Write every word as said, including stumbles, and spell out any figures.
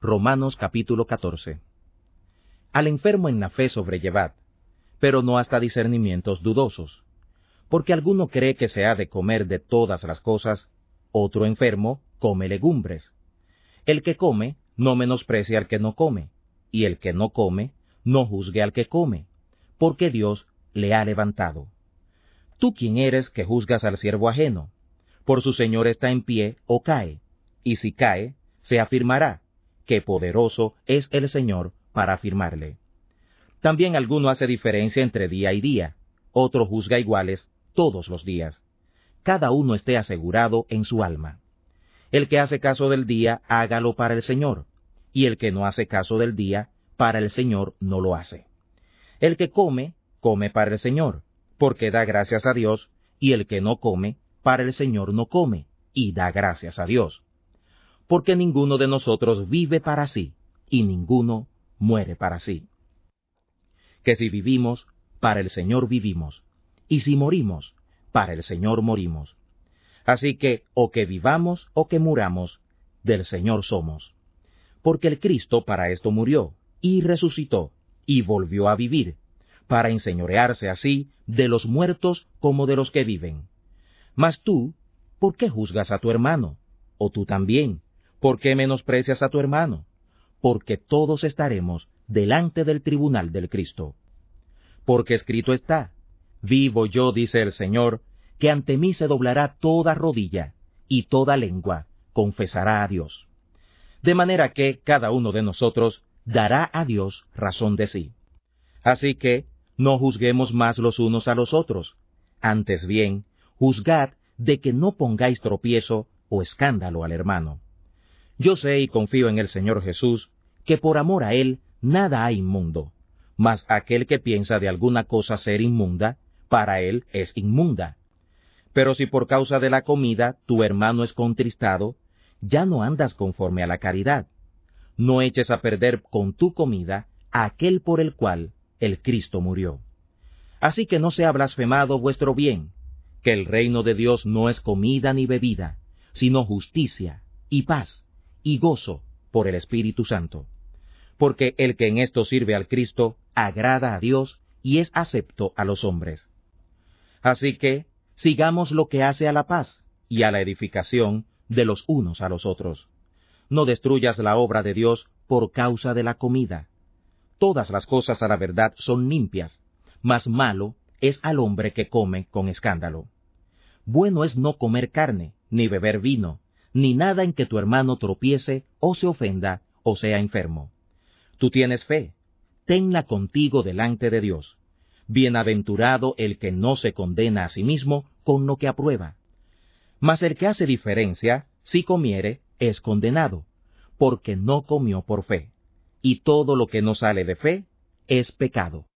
Romanos capítulo catorce. Al enfermo en la fe sobrellevad, pero no hasta discernimientos dudosos. Porque alguno cree que se ha de comer de todas las cosas, otro enfermo come legumbres. El que come, no menosprecie al que no come, y el que no come, no juzgue al que come, porque Dios le ha levantado. ¿Tú quién eres que juzgas al siervo ajeno? Por su señor está en pie o cae, y si cae, se afirmará, que poderoso es el Señor para afirmarle. También alguno hace diferencia entre día y día, otro juzga iguales todos los días. Cada uno esté asegurado en su alma. El que hace caso del día, hágalo para el Señor, y el que no hace caso del día, para el Señor no lo hace. El que come, come para el Señor, porque da gracias a Dios, y el que no come, para el Señor no come, y da gracias a Dios. Porque ninguno de nosotros vive para sí, y ninguno muere para sí. Que si vivimos, para el Señor vivimos, y si morimos, para el Señor morimos. Así que, o que vivamos o que muramos, del Señor somos. Porque el Cristo para esto murió, y resucitó, y volvió a vivir, para enseñorearse así de los muertos como de los que viven. Mas tú, ¿por qué juzgas a tu hermano? O tú también, ¿por qué menosprecias a tu hermano? Porque todos estaremos delante del tribunal del Cristo. Porque escrito está, vivo yo, dice el Señor, que ante mí se doblará toda rodilla, y toda lengua confesará a Dios. De manera que cada uno de nosotros dará a Dios razón de sí. Así que no juzguemos más los unos a los otros, antes bien, juzgad de que no pongáis tropiezo o escándalo al hermano. Yo sé y confío en el Señor Jesús, que por amor a Él nada hay inmundo, mas aquel que piensa de alguna cosa ser inmunda, para él es inmunda. Pero si por causa de la comida tu hermano es contristado, ya no andas conforme a la caridad. No eches a perder con tu comida a aquel por el cual el Cristo murió. Así que no sea blasfemado vuestro bien, que el reino de Dios no es comida ni bebida, sino justicia, y paz, y gozo por el Espíritu Santo. Porque el que en esto sirve al Cristo agrada a Dios y es acepto a los hombres. Así que sigamos lo que hace a la paz y a la edificación de los unos a los otros. No destruyas la obra de Dios por causa de la comida. Todas las cosas a la verdad son limpias, mas malo es al hombre que come con escándalo. Bueno es no comer carne, ni beber vino, ni nada en que tu hermano tropiece o se ofenda o sea enfermo. Tú tienes fe, tenla contigo delante de Dios. Bienaventurado el que no se condena a sí mismo con lo que aprueba. Mas el que hace diferencia, si comiere, es condenado, porque no comió por fe. Y todo lo que no sale de fe es pecado.